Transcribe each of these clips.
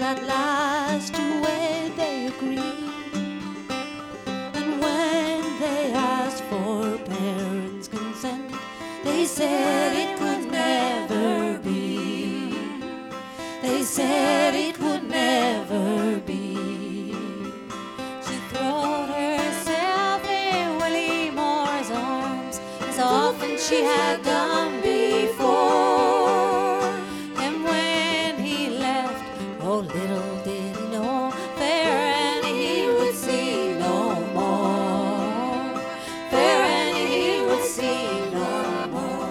at last to wed they agreed. And when they asked for parents' consent, they said it could never be. They said it would never be. She threw herself in Willie Moore's arms, as often she had done before. And when he left, oh, little did he know, Fair Annie he would see no more. Fair Annie he would see no more.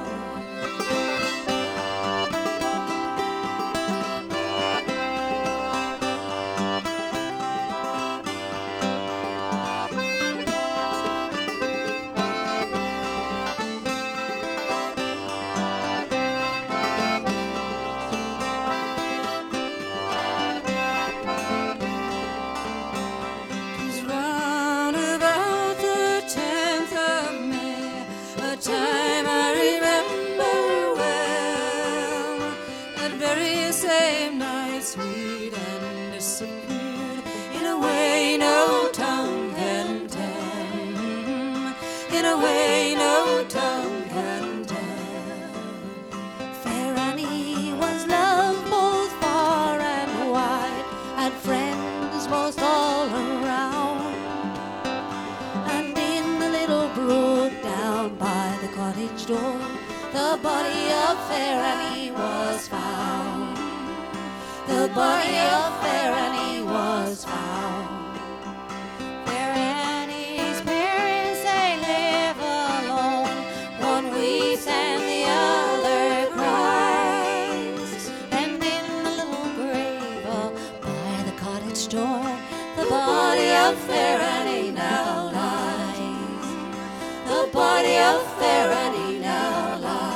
Time I remember well, that very same night sweet and disappeared in a way no tongue can tell, in a way no tongue can tell. Fair Annie was loved both far and wide, had friends most all around, and in the little brook down by the cottage door, the body of Fair Annie was found. The body of Fair Annie was found. Fair Annie's parents, they live alone. One weeps and the other cries. And in the little grave by the cottage door, the body of Fair Annie now lies. The body of Fair Annie now lies.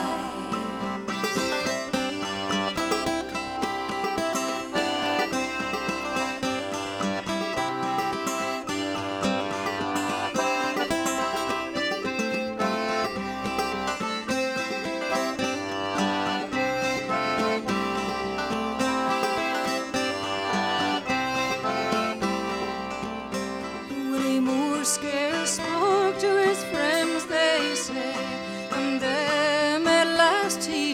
Willie Moore scarce spoke to his friends, they say, and them at last he